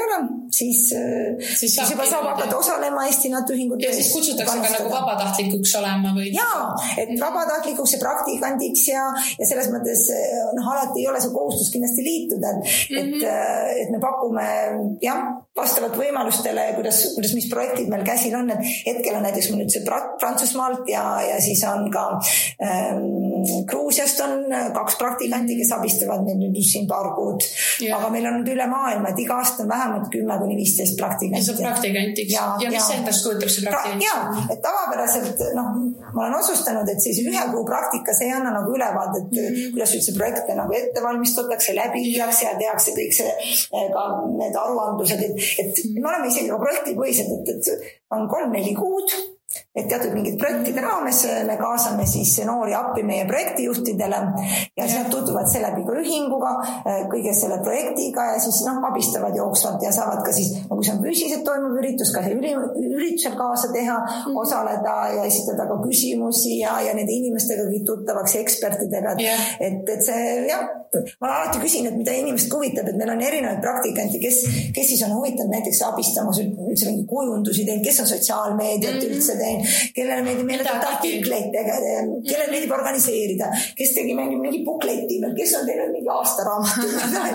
siis juba saab hakata osalema Eesti NATO ühingu töös. Ja siis kutsutakse ka nagu vabatahtlikuks olema või? Jaa, et vabatahtlikuks ja praktikandiks ja selles mõttes alati ei ole see kohustus kindlasti liituda, et me pakume vastavalt võimalustele, kuidas mis projektid meil käsil on, et hetkel on näiteks mul nüüd see Prantsusmaalt ja siis on ka Gruusiast on 2 praktikanti, kes abistavad meil nüüd siin paar kuud. Aga meil on üle maailma, et iga aasta on vähemalt 10-15 praktikanti. Ja see praktikantiks. Ja mis see endast kujutab see praktikant? Jaa, et tavapäraselt, ma olen otsustanud, et siis 1 kuu praktikas ei anna nagu ülevaade, et kuidas üldse projekte nagu ette valmistatakse, läbi viiakse ja tehakse kõik see ka need aruandlused, et me oleme isegi ka projektipõhised, et on 3-4 kuud, et teatud mingid projektide raames me kaasame siis noori appi meie projektijuhtidele ja sealt tutvuvad seeläbi ka ühinguga, kõige selle projektiga ja siis abistavad jooksvalt ja saavad ka siis, kui see on füüsiliselt toimub üritus, ka see üritusel kaasa teha, osaleda ja esitada ka küsimusi ja nende inimestega tuttavaks ja ekspertidega, et see ma alati küsin, et mida inimest huvitab, et meil on erinevaid praktikanti, kes siis on huvitanud näiteks abistamas üldse mingi kujundusi teinud, kes on sotsiaalmeediat üldse teinud, kellele meeldib artikleid teha, kellele meeldib organiseerida, kes tegi mingi bukleti, kes on teinud mingi aastaraamatu.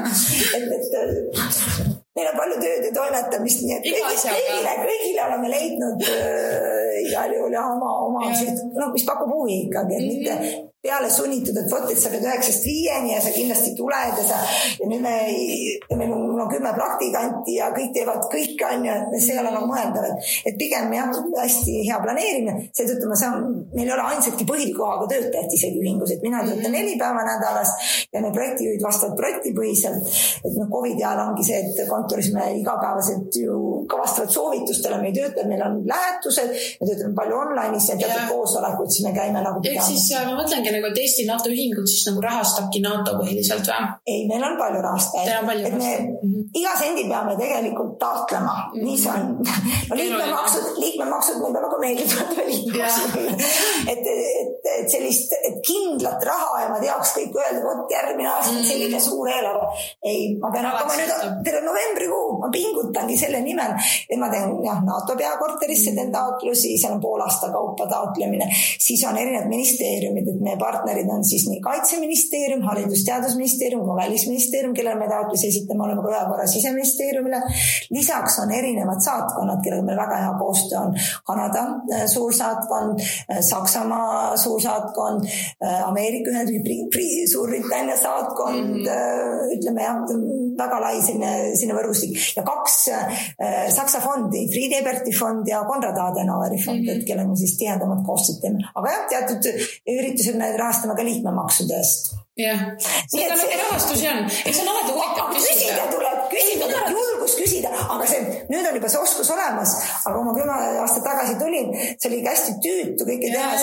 Meil on palju tööd ja toimetamist, nii et kõigile oleme leidnud igal juhul oma mis pakub huvi ikkagi, et mitte peale sunnitud, et võtad sa pead 9-5 ja sa kindlasti tuled ja nüüd meil on 10 praktikanti ja kõik teevad kõik on ja see ei ole nagu mõeldav, et pigem hästi hea planeerimine, seetõttu meil ei ole ainsatki põhikohaga töötajat isegi ühingus, et mina töötan 4 päeva nädalas ja need projektijuhid vastavad projektipõhiselt, et COVID ajal ongi see, et kontoris me igapäevaselt ju ka vastavalt soovitustele me ei tööta, meil on lähetused, me töötame palju online'is ja teatud koosolekud, siis me käime nagu pidama. Ehk siis ma mõtlengi nagu, et Eesti NATO ühingud siis nagu rahastabki NATO põhiliselt või? Ei, meil on palju rahastajaid. Et me iga sendi peame tegelikult taotlema. Nii see on. Liikmemaksud meil peavad ka meeldima liikmemaksud. Et sellist kindlat raha ja ma teaks kõik öelda, võt järgmine aasta selline suur eelarve. Ei, ma pean hakkama nüüd terve novembrikuu. Ma pingutangi selle nimel. Et ma teen NATO peakorterisse teen taotlusi, seal on pool aasta kaupa taotlemine. Siis on erinevad ministeeriumid, et meie partnerid on siis nii Kaitseministeerium, Haridus-Teadusministeerium kui Välisministeerium, kellele me taotlusi esitame, oleme ka ühe korra Siseministeeriumile. Lisaks on erinevad saatkonnad, kellega meil väga hea koostöö on. Kanada suursaatkond, Saksamaa suursaatkond, Ameerika Ühendriikide Suurbritannia saatkond, ütleme väga lai sinna võrgustik. Ja 2 Saksa fondi, Friede Eberti fond ja Konrad Adenaueri fond, et kellega me siis tihedamad koostööd teeme. Aga teatud üritused me rahastame ka liikmemaksudest. Jah, seda nagu rahastusi on. Eks on alati huvitav küsida. Küsida, julgus küsida, aga nüüd on juba see oskus olemas, aga kui ma 10 aastat tagasi tulin, see oli hästi tüütu kõike teha.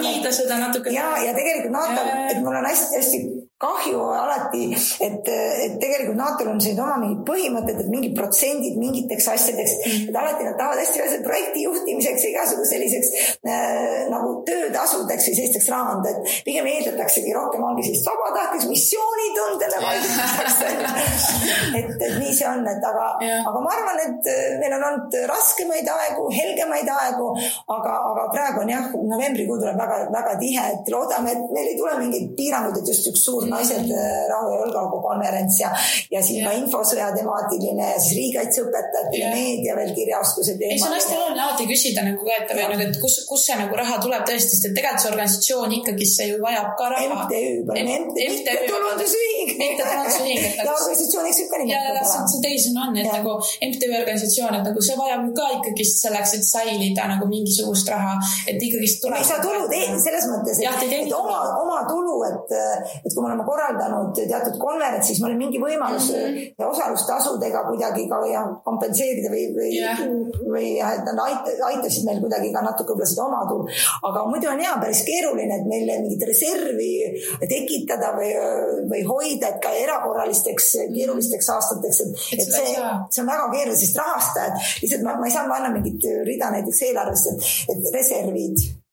Ja tegelikult NATO, et mul on hästi kahju alati, et tegelikult NATO on sellised oma mingid põhimõtted, et mingid protsendid mingiteks asjadeks, et alati nad tahavad hästi öelda projekti juhtimiseks ja igasugu selliseks nagu töötasudeks või sellisteks raand, et pigem eeldataksegi rohkem ongi sellist vabatahtliks missioonitundele valmitakse. Et nii see on, aga ma arvan, et meil on olnud raskemaid aegu, helgemaid aegu, aga praegu on novembrikuu tuleb väga, väga tihe, et loodame, et meil ei tule mingid piirangud, et just üks suur naised rahu- ja julgeolekukonverents ja siin ka infosõja temaatiline ja siis riigikaitseõpetajatele meedia veel kirjaostuse teema. Ei, see on hästi oluline alati küsida nagu ka, et kus see nagu raha tuleb tõesti, sest tegelikult see organisatsioon ikkagi see ju vajab ka raha. MTÜ, tulundusühing. Ja organisatsiooniks võib ka nimetada. Ja see teisena on, et nagu MTÜ organisatsioon, et nagu see vajab ka ikkagi selleks, et säilida nagu mingisugust raha, et ikkagi tuleb. Me ei saa tulu selles mõttes, et oma tulu, et kui me oleme korraldanud teatud konverents, siis meil on mingi võimalus osalustasudega kuidagi ka kompenseerida või et nad aitasid meil kuidagi ka natuke seda oma tulu. Aga muidu on päris keeruline, et meil mingit reservi tekitada või hoida, et ka erakorralisteks keerulisteks aastateks, et see on väga keeruline, sest rahastajad, lihtsalt ma ei saa panna mingit rida näiteks eelarvest, et reservid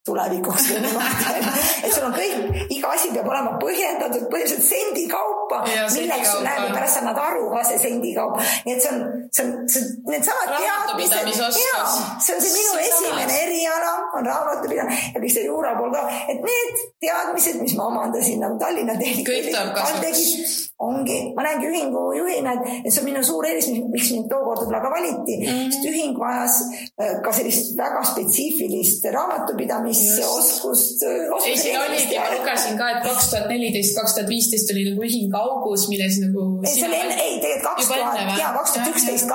tulevikuks. Et sul on kõik, iga asi peab olema põhjendatud, põhimõtteliselt sendi kaupa, milleks sul läheb ja pärast sa annad aru ka see sendi kaup. Nii et see on need samad teadmised. Jaa, see on see minu esimene eriala, on raamatupidamine ja kõik see juura pool ka. Et need teadmised, mis ma omandasin nagu Tallinna Tehnikaülikooli ongi, ma näengi ühingu juhina, et see on minu suur eelis, miks mind tookord võib-olla ka valiti, sest ühing vajas ka sellist väga spetsiifilist raamatupidamisoskust. Ei, siin oligi, ma lugesin ka, et 2014-2015 oli nagu ühing augus, milles nagu... tegelikult 2011,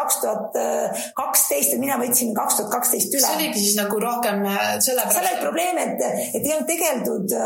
2012, mina võtsin 2012 üle. See oligi siis nagu rohkem sellepärast. Seal oli probleem, et ei olnud tegeldud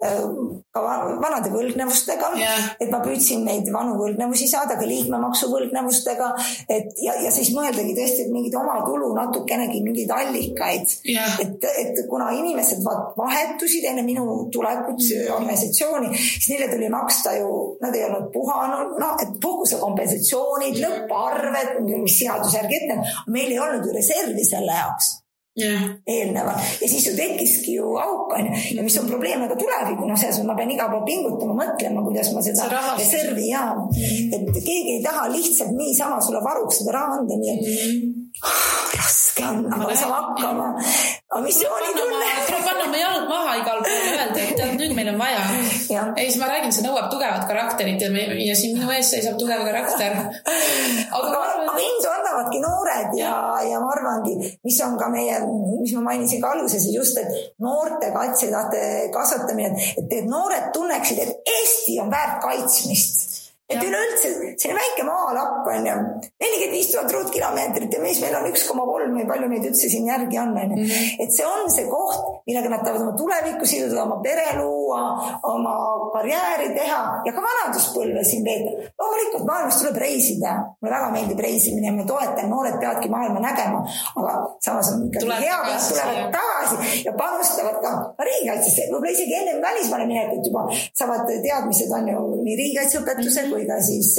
ka vanade võlgnevustega, et ma püüdsin neid vanu võlgnevusi saada, ka liikmemaksu võlgnevustega, ja siis mõeldagi tõesti, et mingid oma tulu natukenegi mingeid allikaid. Et kuna inimesed vahetusid enne minu tulekut organisatsiooni, siis neile tuli maksta ju, nad ei olnud puhanud, et puhkuse kompensatsioonid, lõpparved, mis seaduse järgi ette, meil ei olnud ju reservi selle jaoks. Eelneva. Ja siis ju tekkiski ju auk, ja mis on probleem aga tulevikuna, ma pean iga päev pingutama, mõtlema, kuidas ma seda reservi et keegi ei taha lihtsalt niisama sulle varuks seda raha anda, nii et raske on, aga saab hakkama. Missiooni tunne. Panna oma jalg maha igal pool ja öelda, et tead, nüüd meil on vaja. Ei, siis ma räägin, see nõuab tugevat karakterit ja siin minu ees seisab tugev karakter. Aga mind annavadki noored ja ma arvangi, mis on ka meie, mis ma mainisin ka alguses, just, et noorte kaitsedate kasvatamine, et noored tunneksid, et Eesti on väärt kaitsmist. Et üleüldse, see on väike maalapp, 45 000 ruutkilomeetrit ja meil on 1,3 või palju neid üldse siin järgi on. Et see on see koht, millega nad tahavad oma tulevikku siduda, oma pere luua, oma karjääri teha ja ka vanaduspõlve siin veeta. Loomulikult maailmas tuleb reisida. Mulle väga meeldib reisimine ja ma toetan, noored peadki maailma nägema, aga samas on ikkagi hea, kes tulevad tagasi ja panustavad ka riigikaitsesse. Võib-olla isegi enne välismaale minekut juba saavad teadmised on ju nii riigikaitseõpetused või ka siis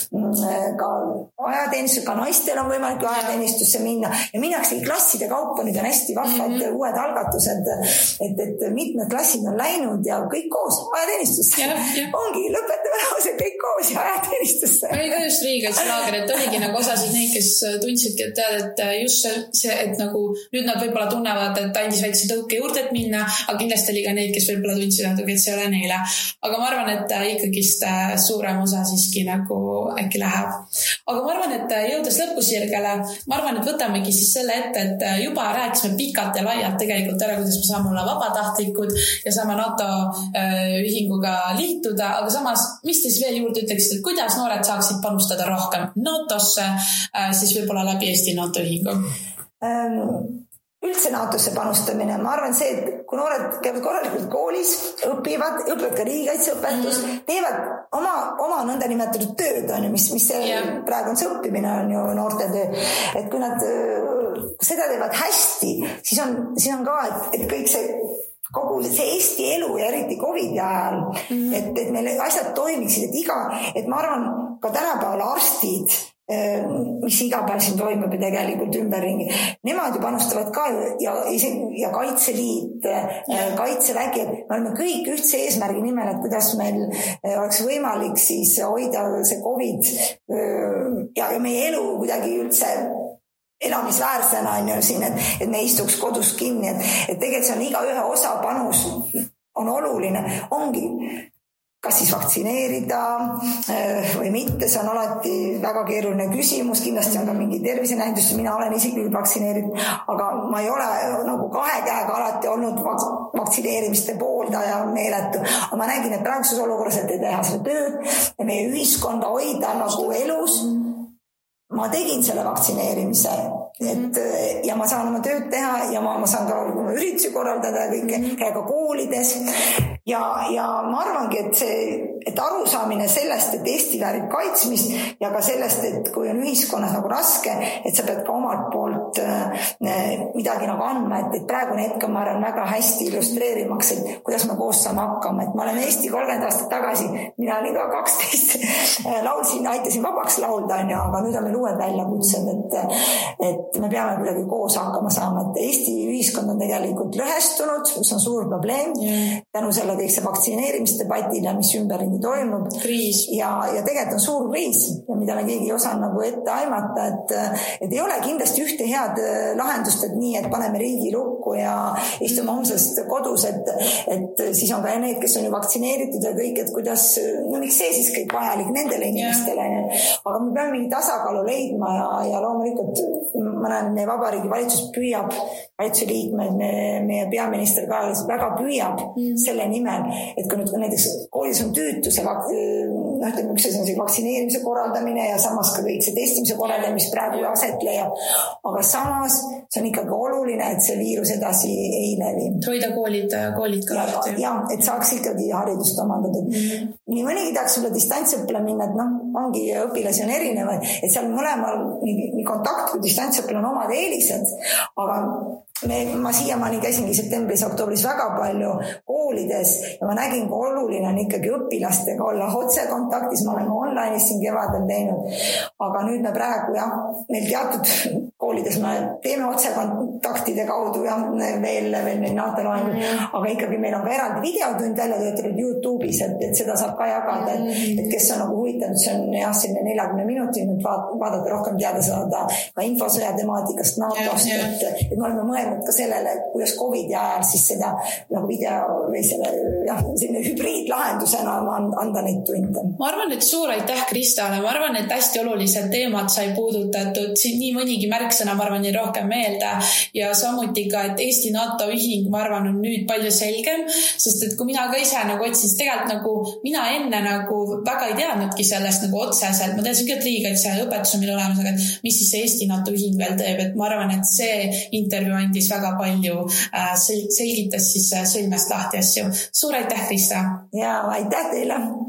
ka ajateenistus, ka naistel on võimalik ajateenistusse minna ja minnakse klasside kaupa, nüüd on hästi vahvad uued algatused, et mitmed klassid on läinud ja kõik koos ajateenistusse. Ongi, lõpetame lause kõik koos ja ajateenistusse. Oli ka just riigikaitselaager, et oligi nagu osasid neid, kes tundsidki, et tead, et just see, et nagu nüüd nad võib-olla tunnevad, et andis väikse tõuke juurde, et minna, aga kindlasti oli ka neid, kes võib-olla tundsid, et see ei ole neile. Aga ma arvan, et ikkagist suurem osa siiski nagu äkki läheb. Aga ma arvan, et jõudes lõpusirgele, ma arvan, et võtamegi siis selle ette, et juba rääkisime pikalt ja laialt tegelikult ära, kuidas me saame olla vabatahtlikud ja saame NATO ühinguga liituda, aga samas, mis te siis veel juurde ütleksite, et kuidas noored saaksid panustada rohkem NATO-sse, siis võib-olla läbi Eesti NATO ühingu? Üldse NATO-sse panustamine, ma arvan see, et kui noored käivad korralikult koolis, õpivad ka riigikaitseõpetus, teevad oma nõnda nimetatud tööd, mis praegu on see õppimine, on ju noorte töö, et kui nad seda teevad hästi, siis on ka, et kõik kogu see Eesti elu ja eriti COVID-i ajal, et meil asjad toimiksid, et ma arvan ka tänapäeval arstid, mis iga päev siin toimub ja tegelikult ümberringi. Nemad ju panustavad ka ja Kaitseliit, Kaitsevägi, et me oleme kõik ühtse eesmärgi nimel, et kuidas meil oleks võimalik siis hoida see COVID ja meie elu kuidagi üldse elamisväärsena on ju siin, et me istuks kodus kinni, et tegelikult see on iga ühe osa panus on oluline, ongi kas siis vaktsineerida või mitte, see on alati väga keeruline küsimus, kindlasti on ka mingi tervisenäidus, mina olen isiklikult vaktsineeritud, aga ma ei ole nagu kahe käega alati olnud vaktsineerimiste pooldaja meeletu, aga ma nägin, et praeguses olukorras, et teha seda tööd ja meie ühiskonda hoida nagu elus, ma tegin selle vaktsineerimise ja ma saan oma tööd teha ja ma saan ka üritusi korraldada ja kõike, käia ka koolides ja ma arvangi, et arusaamine sellest, et Eesti väärib kaitsmist ja ka sellest, et kui on ühiskonnas nagu raske, et sa pead ka omalt poolt poolt midagi nagu andma, et praegune hetk on, ma arvan, väga hästi illustreerimaks, et kuidas me koos saame hakkama, et ma olen Eesti 30 aastat tagasi, mina olin ka 12, laulsin, aitasin vabaks laulda, aga nüüd on meil uued väljakutsed, et me peame kuidagi koos hakkama saama, et Eesti ühiskond on tegelikult lõhestunud, mis on suur probleem, tänu selle kõik see vaktsineerimisdebatile, mis ümberringi toimub. Kriis. Ja tegelikult on suur kriis, mida me keegi ei osanud nagu ette aimata, et ei ole kindlasti ühte head lahendust, et nii, et paneme riigi lukku ja istume homsest kodus, et siis on ka need, kes on ju vaktsineeritud ja kõik, et kuidas, no miks see siis kõik vajalik nendele inimestele. Aga me peame mingi tasakaalu leidma ja loomulikult ma näen, meie vabariigi valitsus püüab, valitsuse liikmed, meie peaminister ka väga püüab selle nimel, et kui nüüd näiteks koolis on tüütuse üks asi on see vaktsineerimise korraldamine ja samas ka kõik see testimise korraldamine, mis praegu aset leiab. Aga samas see on ikkagi oluline, et see viirus edasi ei levi. Hoida koolid ka lahti. Ja, et saaks ikkagi haridust omandada. Nii mõnigi tahaks sulle distantsõppele minna, et ongi õpilasi on erinevaid, et seal mõlemal nii kontakt kui distantsõppel on omad eelised, aga ma siiamaani käisingi septembris, oktoobris väga palju koolides ja ma nägin, kui oluline on ikkagi õpilastega olla otsekontaktis, ma olen online'is siin kevadel teinud, aga nüüd me praegu meil teatud koolides me teeme otsekontaktide kaudu veel neid NATO loengud, aga ikkagi meil on ka eraldi videotund välja töötatud YouTube'is, et seda saab ka jagada, et kes on nagu huvitanud, see on selline 40 minutit, nüüd vaadata rohkem teada saada ka infosõja temaatikast NATO-st, et me oleme mõelnud ka sellele, kuidas COVID ajal siis seda nagu video või selline hübriidlahendusena anda neid tunde. Ma arvan, et suur aitäh Kristale, ma arvan, et hästi olulised teemad sai puudutatud, siin nii mõnigi märksõna, ma arvan, nii rohkem meelde ja samuti ka, et Eesti NATO ühing, ma arvan, on nüüd palju selgem, sest et kui mina ka ise nagu otsin, siis tegelikult nagu mina enne nagu väga ei teadnudki sellest nagu otseselt, ma teadsin ka, et riigikaitse õpetus on meil olemas, aga mis siis Eesti NATO ühing veel teeb, et ma arvan, et see intervjuu andis väga palju, selgitas siis sõlmest lahti asju. Suur aitäh, Krista! Ja aitäh teile!